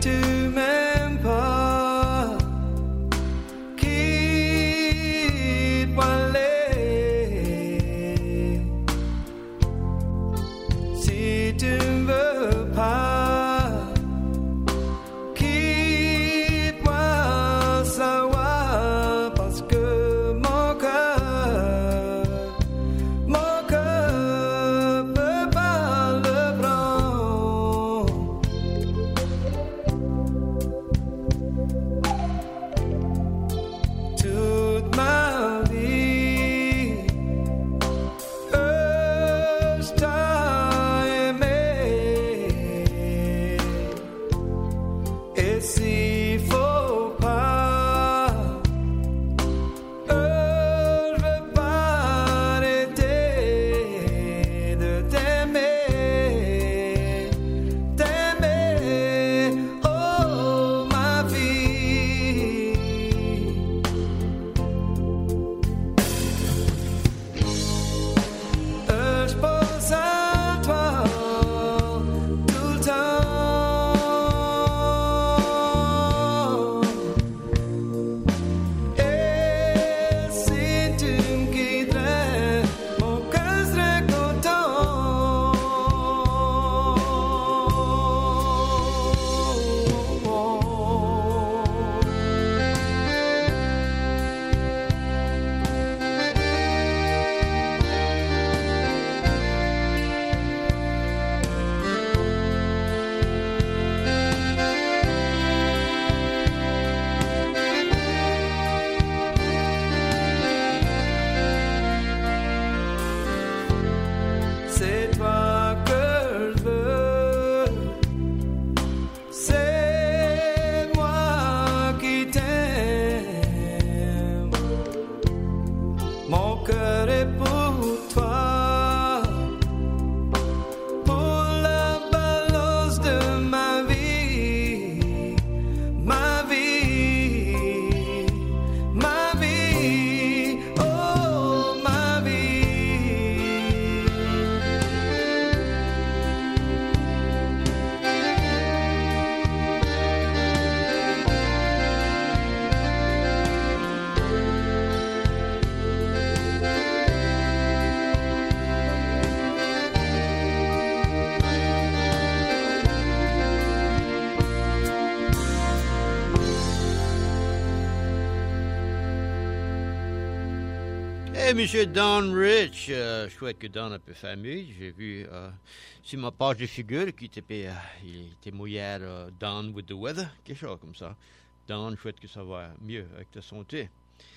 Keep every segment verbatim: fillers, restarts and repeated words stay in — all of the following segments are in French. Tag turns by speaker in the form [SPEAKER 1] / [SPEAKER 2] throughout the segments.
[SPEAKER 1] Hey, Monsieur Don Rich, euh, chouette que Don a pu faire mieux. J'ai vu euh, sur ma page de figure qu'il était, euh, il était mouillé euh, Don with the weather, quelque chose comme ça. Don, chouette que ça va mieux avec ta santé.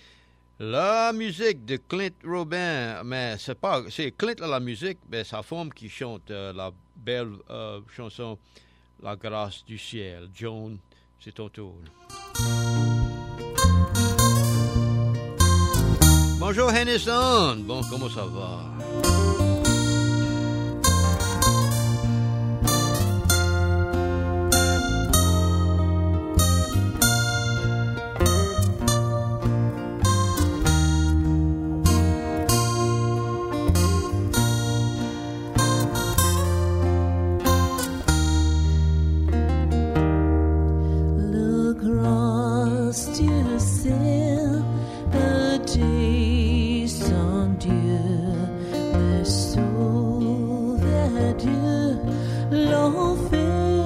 [SPEAKER 1] La musique de Clint Robin, mais c'est pas, c'est Clint à la musique, mais sa femme qui chante euh, la belle euh, chanson La grâce du ciel. Joan, c'est ton tour. Bonjour Hennison, bon, comment ça va?
[SPEAKER 2] Le grâce du ciel, le Dieu sans Dieu, me sauve à Dieu l'enfer.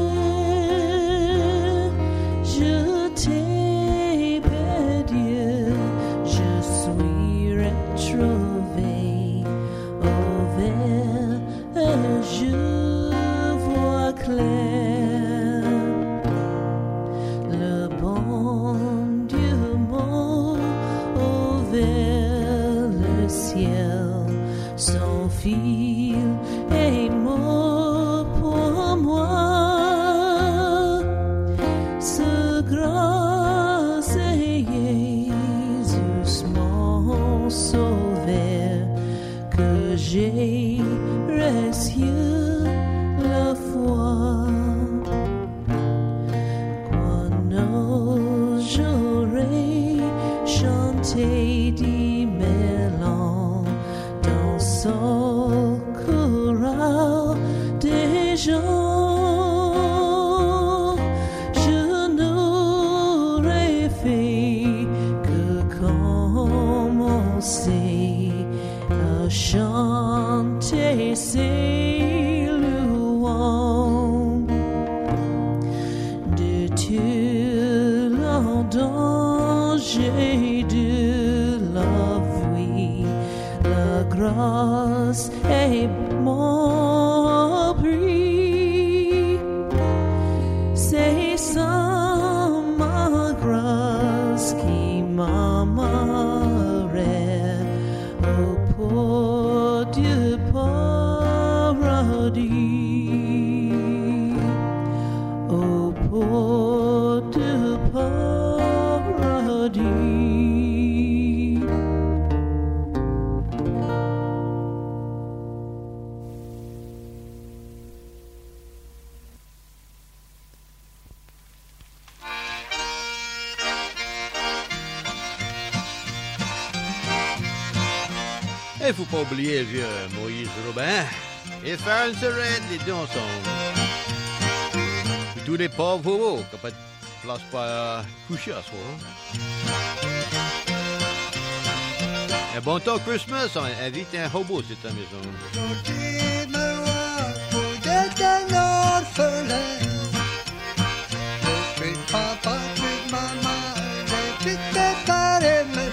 [SPEAKER 2] Je t'ai perdu, je suis retrouvé au vert, je vois clair. Le bon Dieu m'a ouvert le ciel, son fil est mort pour moi. Ce grâce est Jésus mon sauveur, que j'ai reçu la foi. Quand j'aurai chanté des mélodies dans son choral des gens, je laisser le vent de tout le danger de la vie. La grâce est mon prix, c'est ça ma grâce qui m'amènerait au port du paradis, au port du paradis.
[SPEAKER 1] Il ne faut pas oublier le vieux Moïse Robin et faire une serrette, les deux ensemble. Et tous les pauvres bobos qui n'ont pas de place pour euh, coucher à soir. Un bon temps Christmas, on invite un hobo à cette maison.
[SPEAKER 3] Gentil me roi, vous êtes un orphelin. Plus de papa, plus de maman, j'ai plus de père et maman.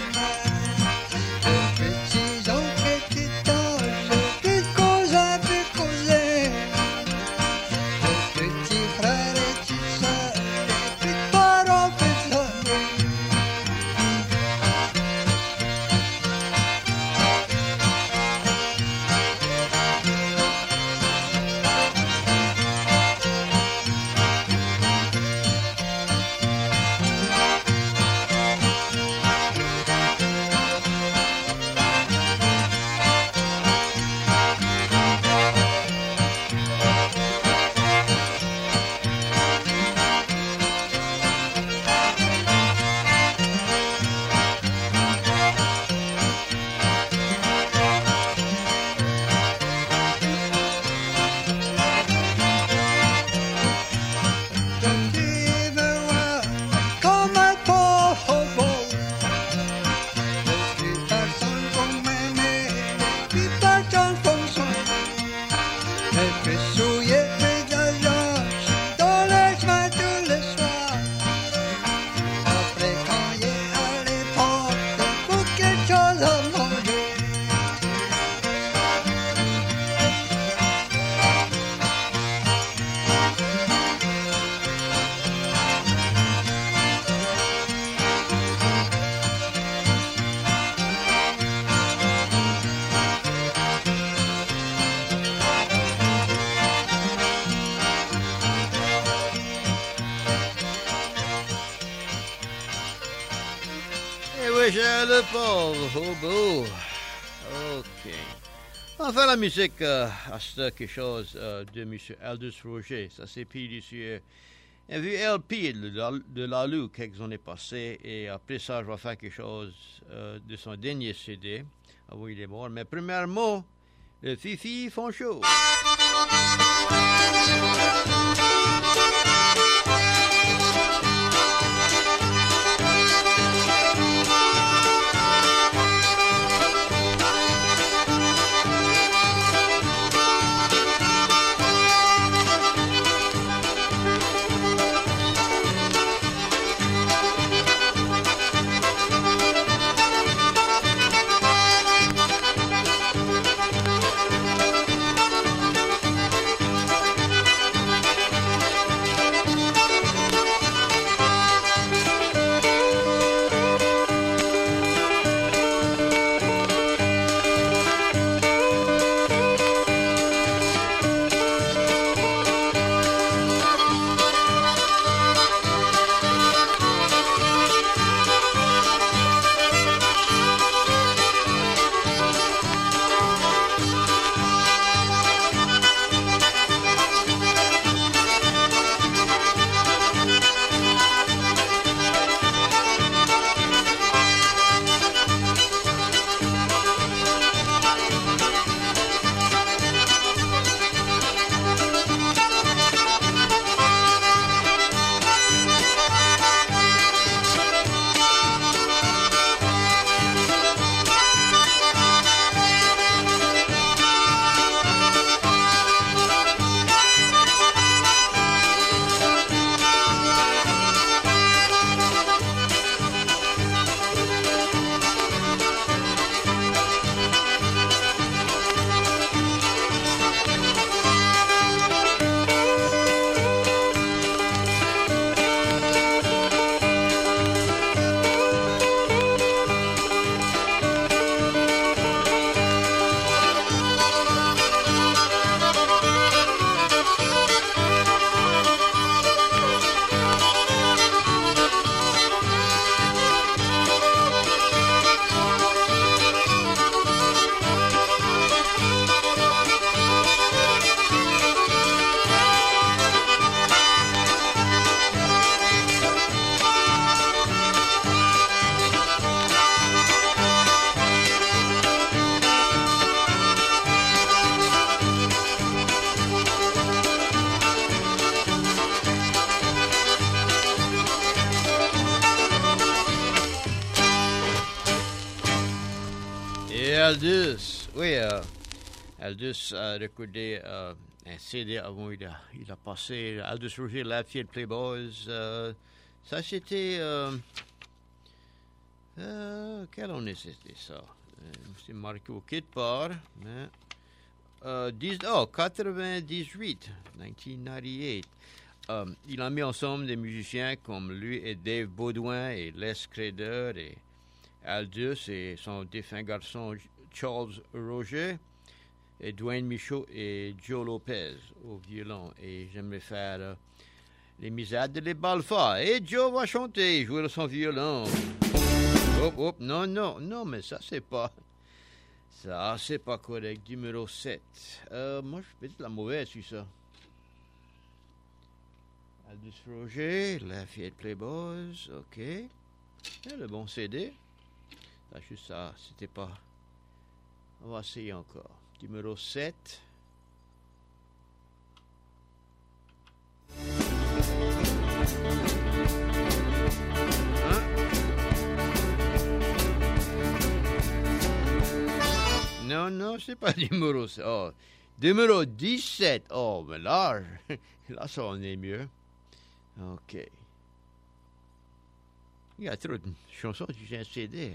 [SPEAKER 1] J'ai le pauvre hobo. OK. Enfin, la musique, euh, c'est quelque chose euh, de M. Aldous Roger. Ça s'est pris sur un vieux L P de, de Lalou quelques années passées. Et après ça, je vais faire quelque chose euh, de son dernier C D. Ah oui, il est mort. Mais premièrement, le Fifi font chaud. Aldous. Oui, euh, Aldous a recordé euh, un C D avant, il a, il a passé Aldous Roger, Lafayette Playboys. Euh, ça, c'était... Euh, euh, quelle année c'était ça? Euh, c'est marqué au quelque part, mais... Euh, dix, oh, quatre-vingt-dix-huit, dix-neuf quatre-vingt-dix-huit. Um, il a mis ensemble des musiciens comme lui et Dave Baudouin et Les Crader et Aldous et son défunt garçon Charles Roger et Dwayne Michaud et Joe Lopez au violon. Et j'aimerais faire euh, les misades de les Balfa. Et Joe va chanter, jouer son violon. Hop, hop, non, non, non, mais ça c'est pas... Ça, c'est pas correct. Numéro sept. Euh, moi, je vais être la mauvaise sur ça. Aldous Roger, Lafayette Playboys, OK. Et le bon C D. Là, juste ça, c'était pas... On va essayer encore. Numéro sept. Hein? Non, non, c'est pas numéro sept. Oh, numéro dix-sept. Oh, mais là, là, ça en est mieux. OK. Il y a trop de chansons que j'ai un C D.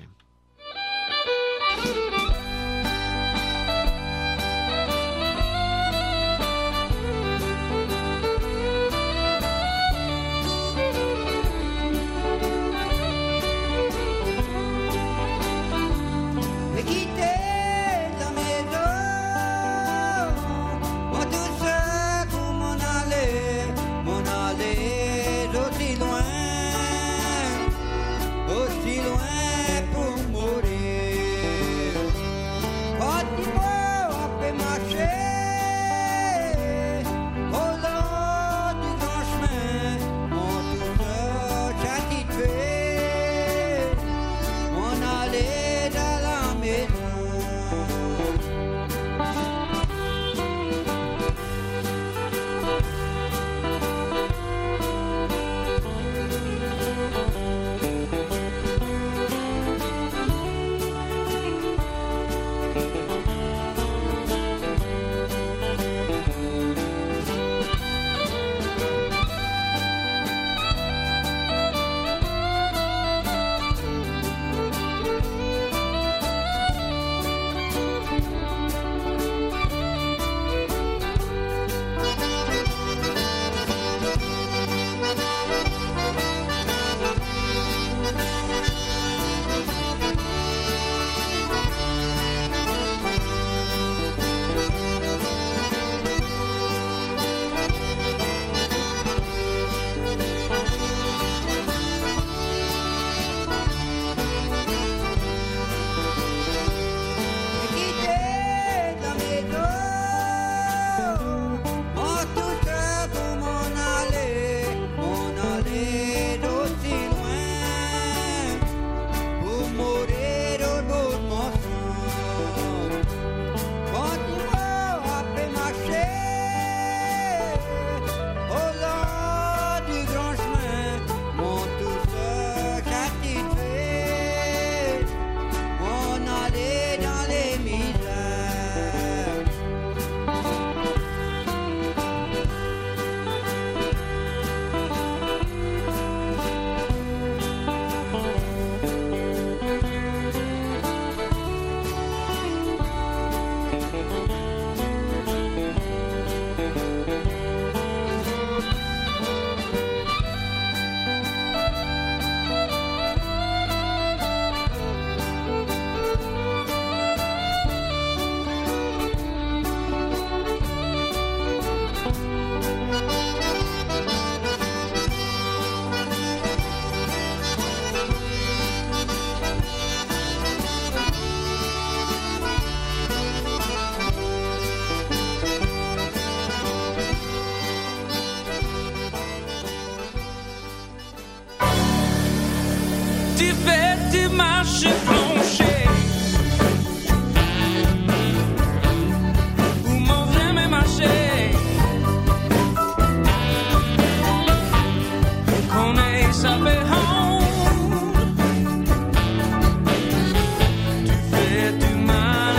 [SPEAKER 2] Tu fais du mal.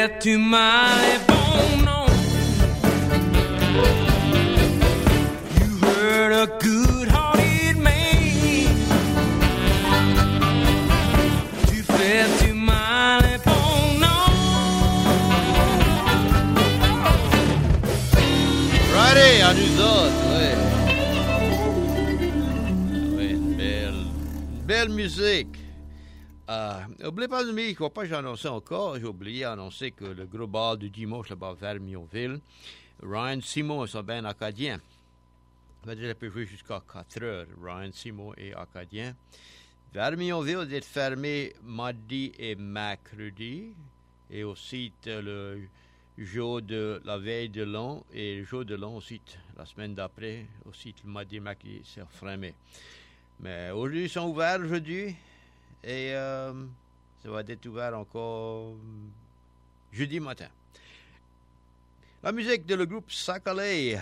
[SPEAKER 4] fais du mal et bon non. You hurt a good-hearted man. Tu fais du mal et bon non.
[SPEAKER 1] Righty, à nous autres, oui. Oui, belle, belle musique. Euh, N'oubliez pas de me, je ne crois pas que j'ai annoncé encore, j'ai oublié d'annoncer que le gros bal du dimanche là-bas vers Mionville, Ryan Simon et son band acadien. On va dire qu'il peut jouer jusqu'à quatre heures, Ryan Simon et acadien. Vers Mionville est fermé mardi et mercredi, et aussi le jour de la veille de l'an, et le jour de l'an aussi, la semaine d'après, aussi le mardi et mercredi, c'est fermé. Mais aujourd'hui, ils sont ouverts aujourd'hui. Et euh, ça va être ouvert encore jeudi matin. La musique de le groupe Sacalé.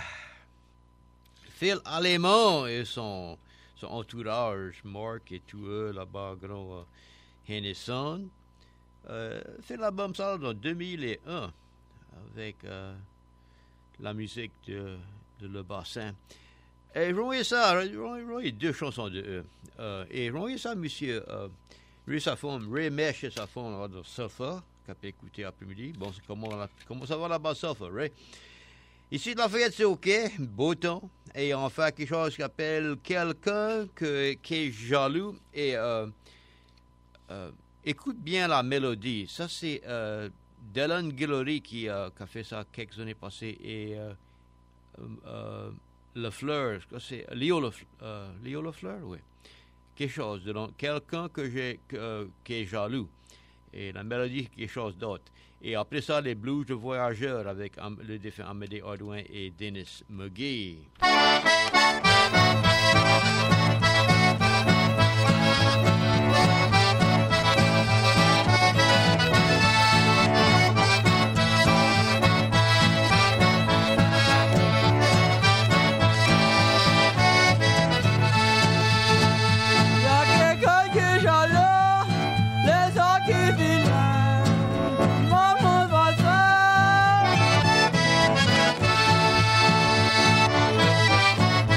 [SPEAKER 1] Phil Allemand et son, son entourage, Mark et tout eux là-bas, gros euh, Hennessy. Euh, fait l'album ça en deux mille un avec euh, la musique de, de Le Bassin. Et je voyais ça, je voyais deux chansons de eux. Euh, et je voyais ça, monsieur, euh, Ray Safon, Ray Mesh et Safon, de Sulfur, qu'on peut écouter après-midi. Bon, c'est comment, comment ça va là-bas, Sulfur, Ray? Ici, la fête, c'est OK, beau temps. Et on fait quelque chose qu'on appelle quelqu'un que, qui est jaloux. Et euh, euh, écoute bien la mélodie. Ça, c'est euh, Dylan Guillory qui, euh, qui a fait ça quelques années passées. Et euh, euh, Le Fleur, c'est Léo Le, euh, Léo Le Fleur, oui. Quelque chose de long. Quelqu'un que j'ai, que, qui est jaloux. Et la mélodie, quelque chose d'autre. Et après ça, les blues de voyageurs avec um, le défunt Amédée Hardouin et Dennis McGee.
[SPEAKER 2] Maman va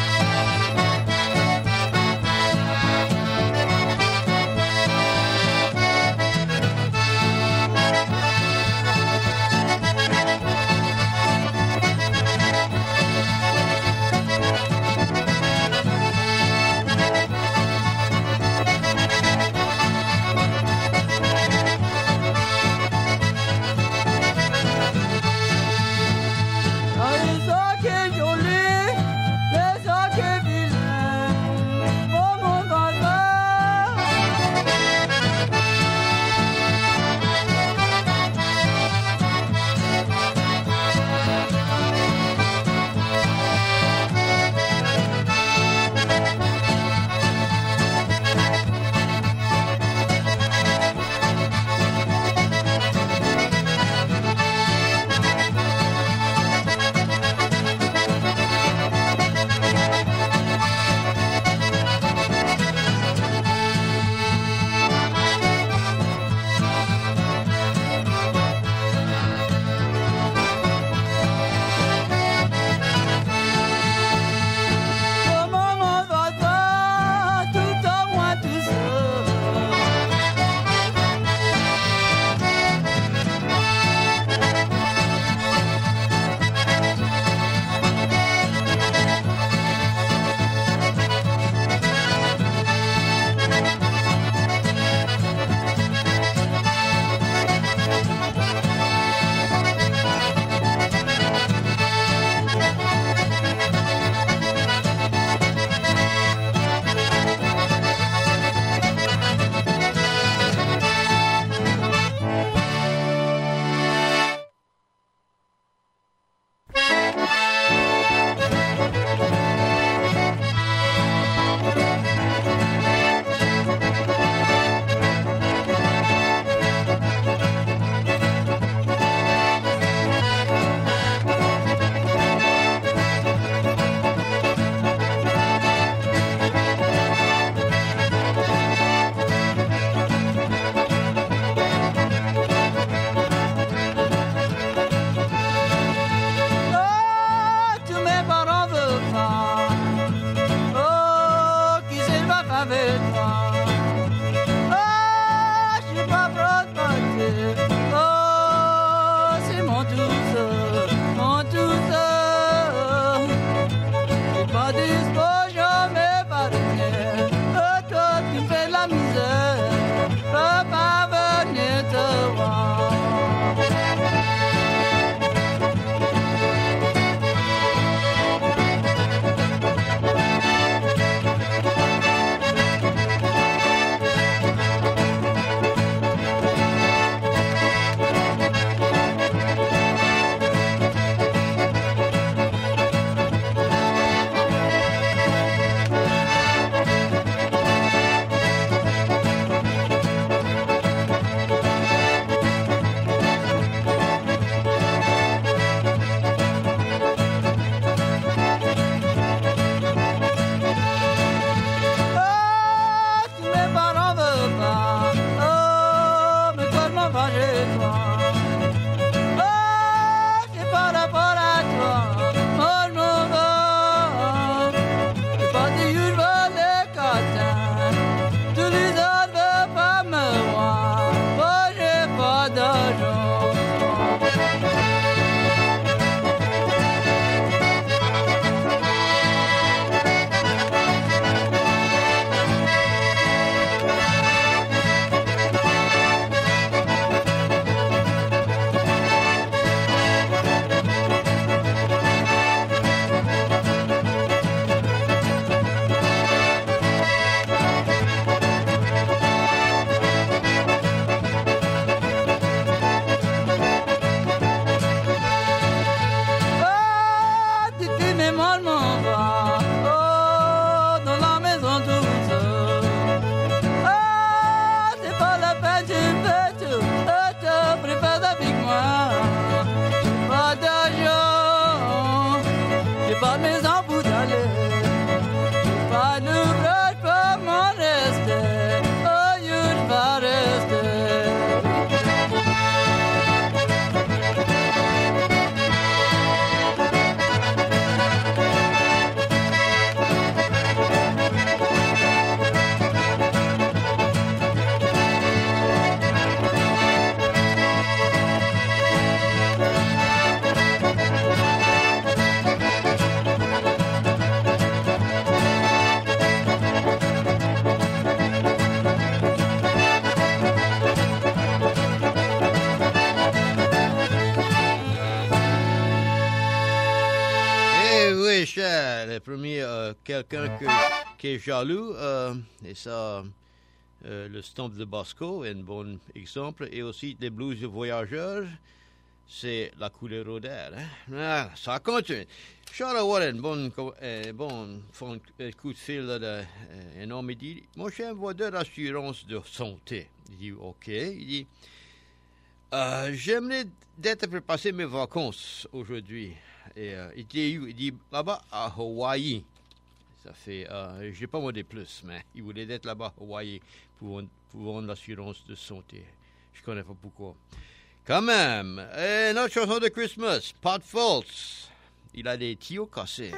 [SPEAKER 1] euh, quelqu'un que, qui est jaloux, euh, et ça, euh, le Stomp de Bosco est un bon exemple, et aussi les blues de voyageurs, c'est la couleur d'air. Hein? Ah, ça continue. Charles Warren, bon, euh, bon, font un coup de fil là, de, euh, un homme, il dit, mon chien voit de l'assurance de santé. Il dit, OK. Il dit, euh, j'aimerais d'être pour passer mes vacances aujourd'hui. Et euh, il dit, il dit là-bas à Hawaï. Ça fait, euh, je n'ai pas demandé plus, mais il voulait être là-bas à Hawaï pour, pour vendre l'assurance de santé. Je ne connais pas pourquoi. Quand même, et notre chanson de Christmas, Pot Falls. Il a des tuyaux cassés.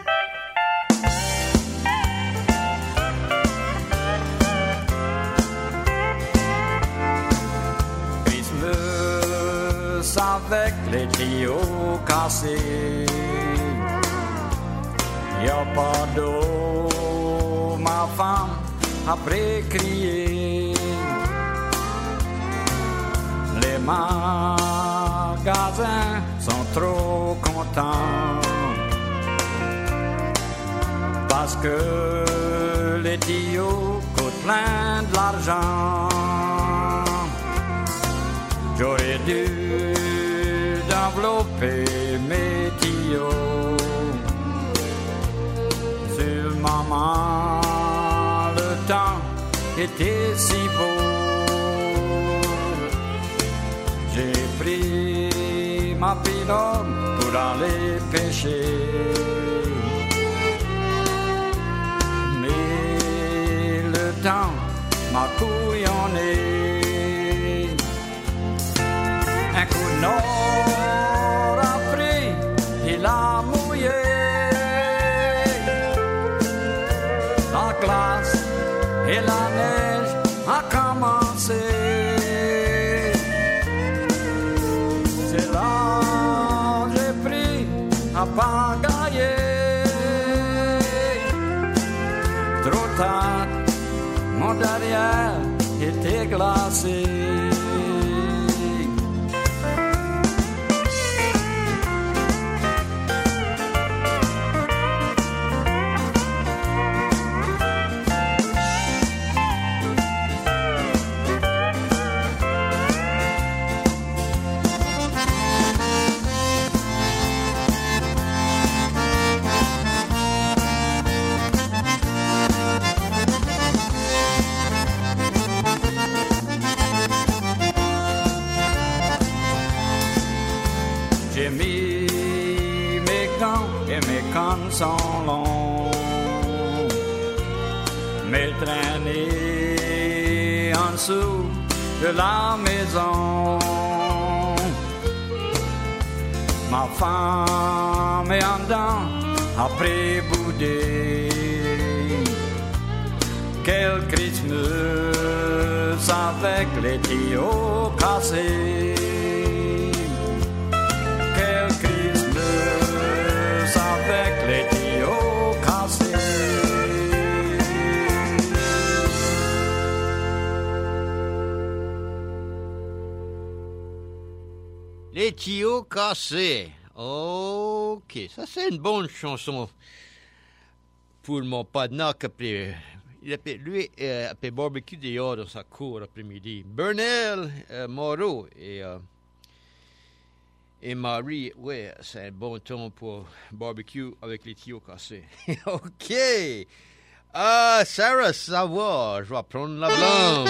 [SPEAKER 5] Christmas avec les tuyaux cassés. Y'a pas d'eau, ma femme après crier. Les magasins sont trop contents parce que les tuyaux coûtent plein de l'argent. J'aurais dû développer mes tuyaux. Sur maman, le temps était si beau. J'ai pris ma pirogue pour aller pêcher. Mais le temps m'a couillonné. Un coup de nord après, il a mouillé. La glace et la neige a commencé. C'est là que j'ai pris à pagailler. Trop tard, mon derrière était glacé. J'ai mis mes gants et mes cannes sont longs. Mes traînées en dessous de la maison. Ma femme est en dedans après bouder. Quel Christmas avec les tuyaux cassés. Avec les tuyaux cassés.
[SPEAKER 1] Les tuyaux cassés. OK, ça c'est une bonne chanson pour mon partenaire qui appelait, il appelait, lui, euh, appelait barbecue dehors dans sa cour après-midi. Bernal euh, Moreau et... Euh, Et Marie, ouais, c'est un bon temps pour barbecue avec les tuyaux cassés. OK. Ah, Sarah, ça va. Je vais prendre la blonde.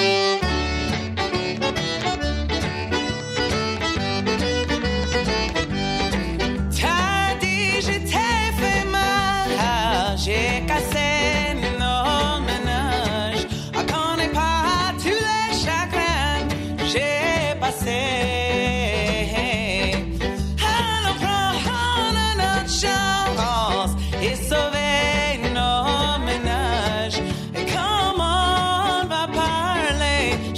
[SPEAKER 2] T'as dit je t'ai fait mal, j'ai cassé nos ménages. Je connais pas tous les chagrins, j'ai passé. Et sauver nos ménages. Et comment on va parler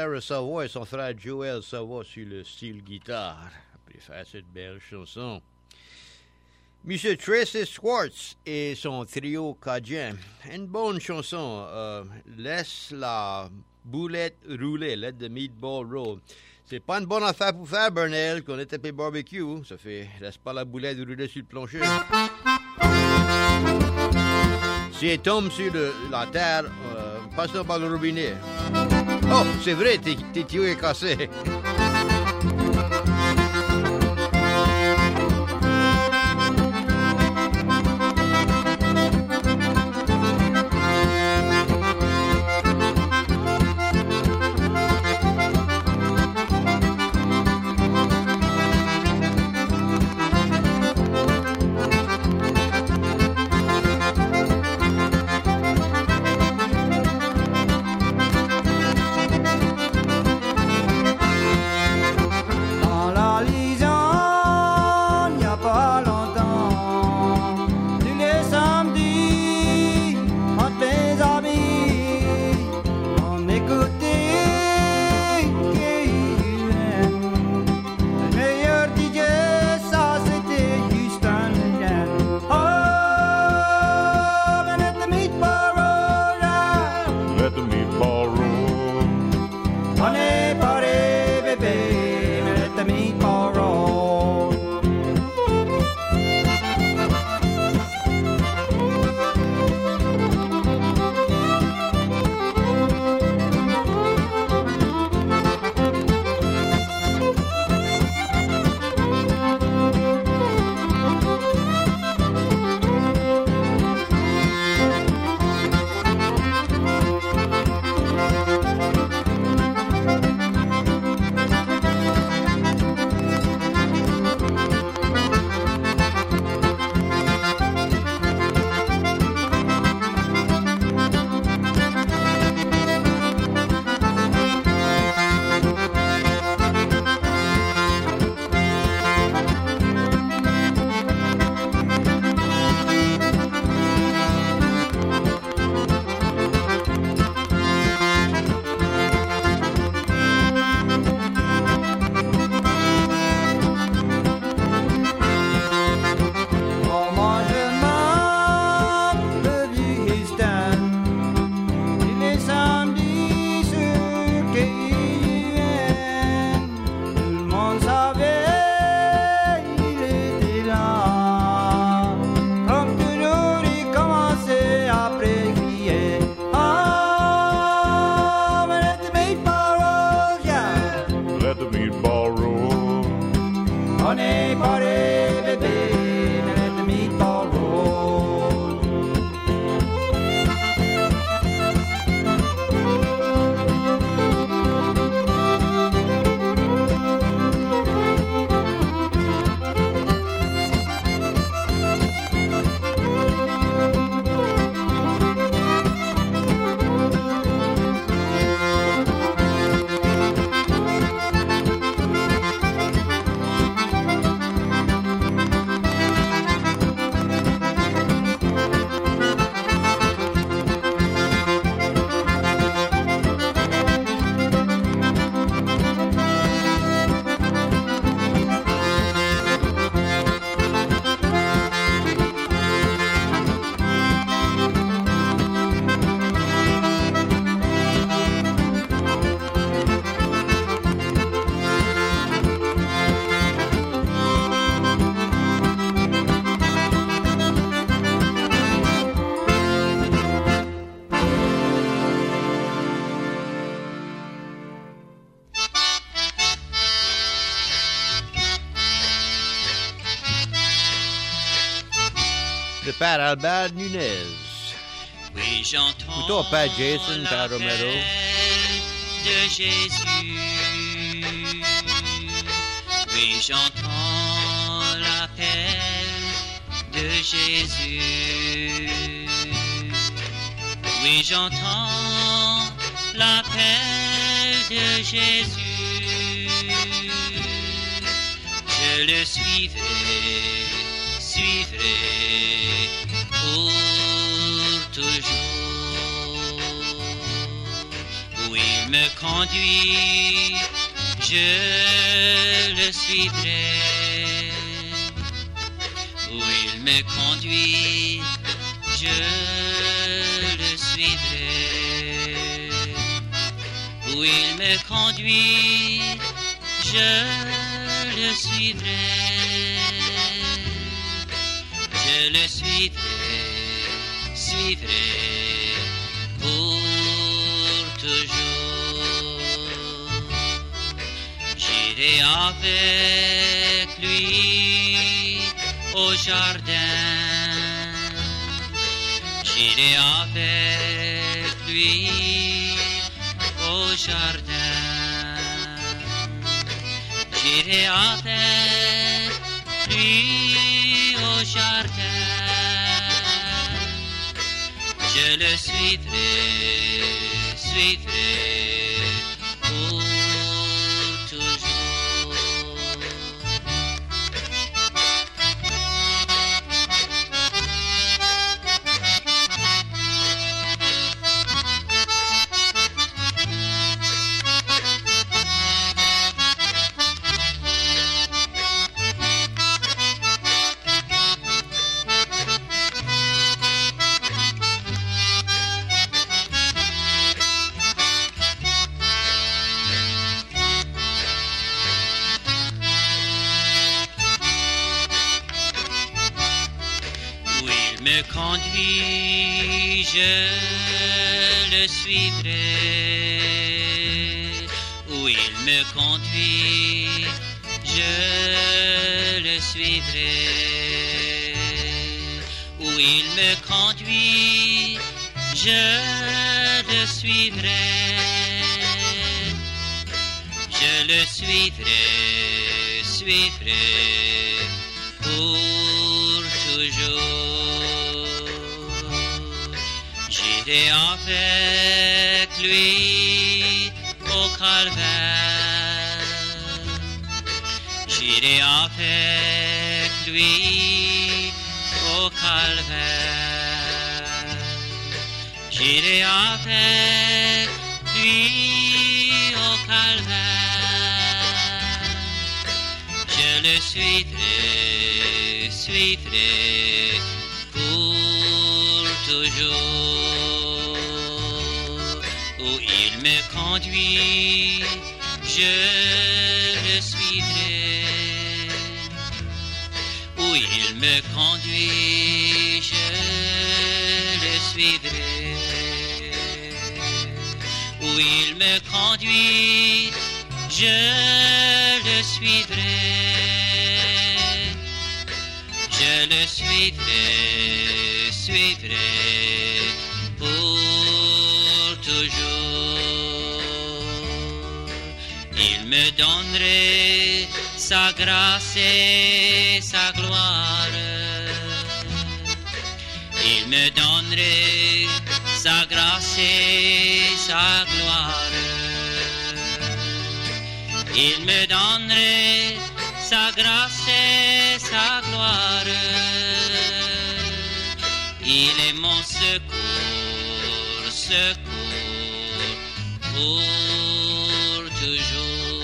[SPEAKER 1] Pierre Savoie et son frère Joël Savoie sur le style guitare. Après faire cette belle chanson. Monsieur Tracy Schwartz et son trio Cajun. Une bonne chanson. Euh, laisse la boulette rouler. Let the meatball roll. C'est pas une bonne affaire pour faire, Burnell, qu'on est tapé barbecue. Ça fait, laisse pas la boulette rouler sur le plancher. Si elle tombe sur le, la terre, euh, passe-le par le robinet. Oh, c'est vrai, tes, tes tuyaux est cassé. Le père Albert Nunez.
[SPEAKER 6] Oui, j'entends
[SPEAKER 1] Plutôt père Jason, père
[SPEAKER 6] l'appel
[SPEAKER 1] Romero.
[SPEAKER 6] de Jésus. Oui, j'entends l'appel de Jésus. Oui, j'entends l'appel de Jésus. Je le suivrai, suivrai pour toujours. il me conduit, je le suivrai. Où il me conduit, je le suivrai. Où il me conduit, je le suivrai. Je le suivrai, suivrai pour toujours. J'irai avec lui au jardin. J'irai avec lui au jardin. J'irai avec lui au jardin. Je le suivrai, suivrai pour toujours. Me conduit, je le suivrai. Où il me conduit, je le suivrai. Où il me conduit, je le suivrai. Je le suivrai, suivrai pour toujours. J'irai avec lui au calvaire. J'irai avec lui au calvaire. J'irai avec lui au calvaire. Je le suivrai, suivrai pour toujours. Où il me conduit, je le suivrai. Où il me conduit, je le suivrai. Où il me conduit, je le suivrai. Je le suivrai, suivrai pour toujours. Il me donnerait sa grâce et sa gloire. Il me donnerait sa grâce et sa gloire. Il me donnerait sa grâce et sa gloire. Il est mon secours, secours pour toujours.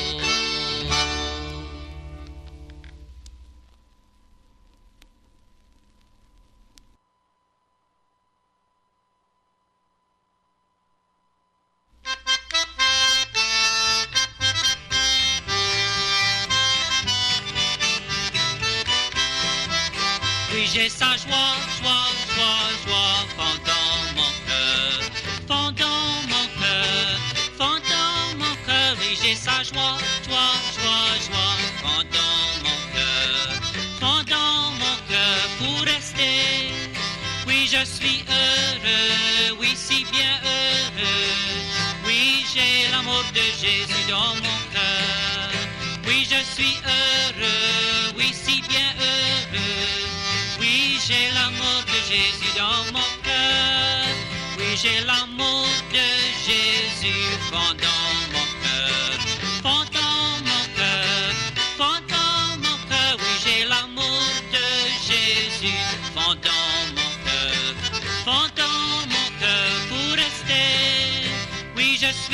[SPEAKER 6] Oui, j'ai sa joie, joie, joie, joie, pendant mon cœur, pendant mon cœur, pendant mon cœur. Oui, j'ai sa joie, joie, joie, joie, pendant mon cœur, pendant mon cœur, pour rester. Oui, je suis heureux, oui, si bien heureux. Oui, j'ai l'amour de Jésus dans mon cœur. Oui, je suis heureux, oui, si bien heureux. Oui, j'ai l'amour de Jésus dans mon cœur. Oui, j'ai l'amour de Jésus pendant mon cœur. Pendant mon cœur, pendant mon cœur. Oui, j'ai l'amour de Jésus pendant mon cœur. Pendant mon cœur pour rester. Oui, je suis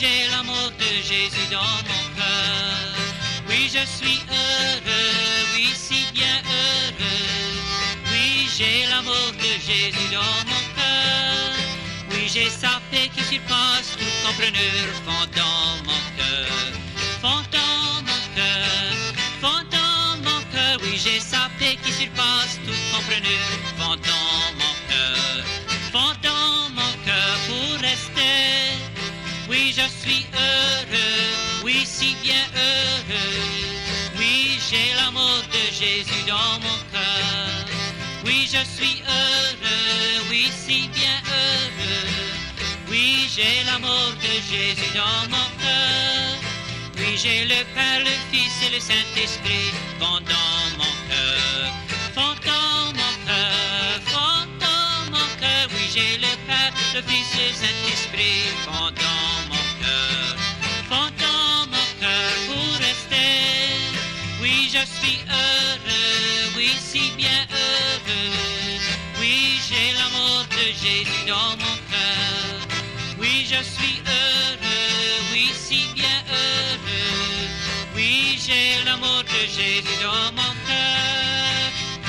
[SPEAKER 6] j'ai l'amour de Jésus dans mon cœur. Oui, je suis heureux, oui, si bien heureux. Oui, j'ai l'amour de Jésus dans mon cœur. Oui, j'ai sa paix qui surpasse toute compreneur, fond dans mon cœur, fond dans mon cœur, fond dans mon cœur. Oui, j'ai sa paix qui surpasse toute compreneur, fond dans mon cœur, fond dans mon cœur pour rester. Oui, je suis heureux, oui, si bien heureux. Oui, j'ai l'amour de Jésus dans mon cœur. Oui, je suis heureux, oui, si bien heureux. Oui, j'ai l'amour de Jésus dans mon cœur. Oui, j'ai le Père, le Fils et le Saint-Esprit font dans mon cœur, font dans mon cœur, font dans mon cœur. Oui, j'ai le Père, le Fils et le Saint-Esprit font dans mon cœur, font dans mon cœur pour rester. Oui, je suis heureux, oui, si bien heureux. Oui, j'ai l'amour de Jésus dans mon cœur. Oui, je suis heureux, oui, si bien heureux. Oui, j'ai l'amour de Jésus dans mon cœur.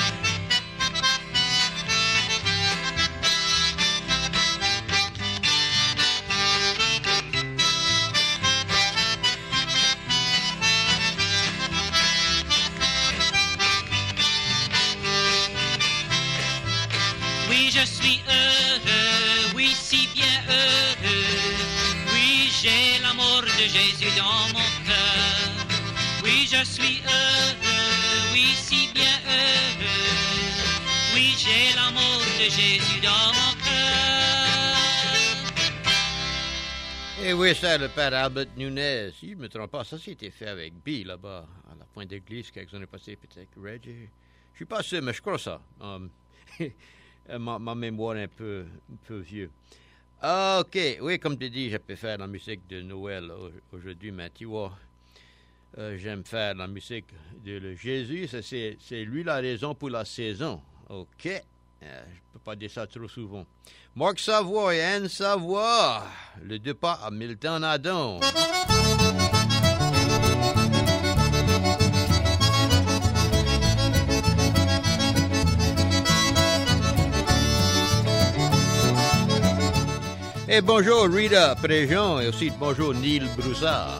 [SPEAKER 6] Oui, je suis heureux, oui, si bien heureux. Oui, j'ai l'amour de Jésus dans mon cœur. Oui, je suis heureux, oui, si bien heureux. Oui, j'ai l'amour de Jésus dans mon cœur.
[SPEAKER 1] Et oui, c'est le père Albert Nunez. Si je ne me trompe pas, ça c'était fait avec Bill là-bas, à la pointe d'église, quelques années passées, peut-être. Reg, je ne suis pas sûr, mais je crois ça. Um, ma, ma mémoire est un peu, un peu vieux. Ah, OK, oui, comme tu dis, je peux faire la musique de Noël aujourd'hui, mais tu vois, euh, j'aime faire la musique de le Jésus. Ça, c'est, c'est lui la raison pour la saison. OK, euh, je ne peux pas dire ça trop souvent. Marc Savoie et Anne Savoie, le deux pas à Milton Adon. Et bonjour Rita Préjean et aussi bonjour Neil Broussard.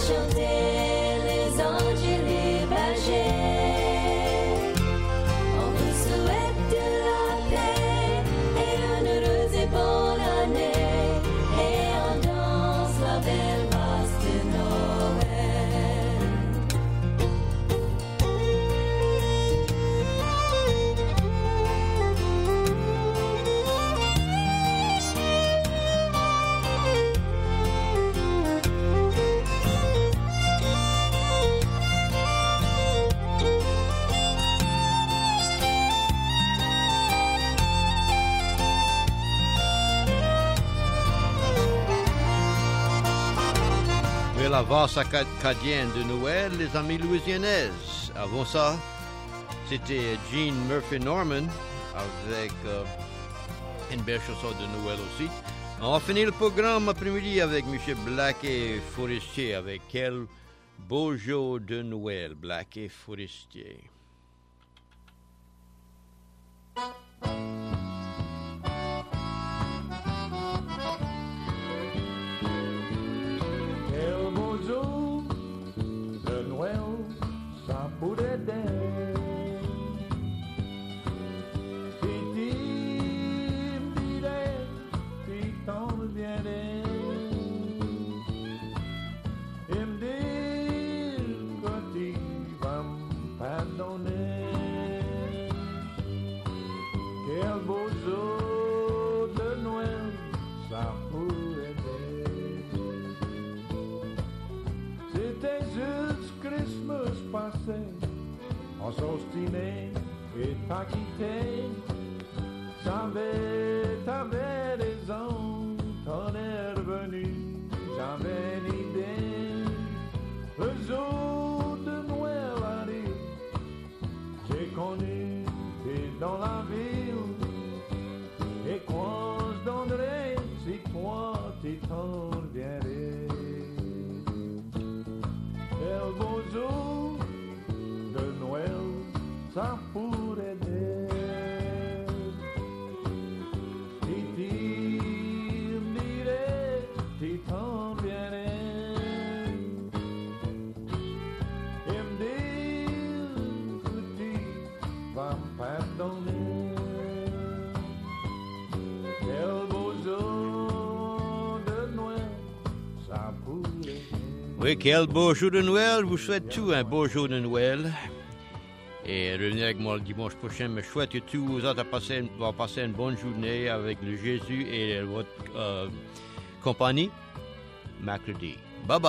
[SPEAKER 7] chanter les anges et les bergers. On vous souhaite de la paix et une heureuse et bonne année. Et on danse la belle valse de Noël.
[SPEAKER 1] Et la valse acadienne de Noël, les amis louisianaises. Avant ça, c'était Gene Murphy Norman avec euh, une belle chanson de Noël aussi. On va finir le programme après-midi avec M. Blaquet Forestier avec Quel beau jour de Noël, Blaquet Forestier.
[SPEAKER 8] Quel beau jour de Noël, ça pourrait être. Si tu me dirais, si t'en viendrais, et me dire que tu vas me pardonner. Quel beau jour de Noël, ça pourrait être. C'était juste Christmas passé, on s'ostinait et pas quitté. J'avais, t'avais raison, t'en es revenu, j'avais une idée. Le jour de Noël arrive, j'ai connu, t'es dans la ville. Et quand je donnerai, si toi tu t'en viendrais. Quel beau jour de Noël, ça pourrait être. Si tu me dirais, tu t'en viendrais. Et me dire que tu vas me pardonner. Quel beau jour de Noël, ça pourrait être.
[SPEAKER 1] Oui, quel beau jour de Noël. Je vous souhaite tout un beau jour de Noël. Et revenez avec moi le dimanche prochain. Mais je souhaite que tous vous autres passer, vont passer une bonne journée avec le Jésus et votre euh, compagnie mercredi. Bye bye.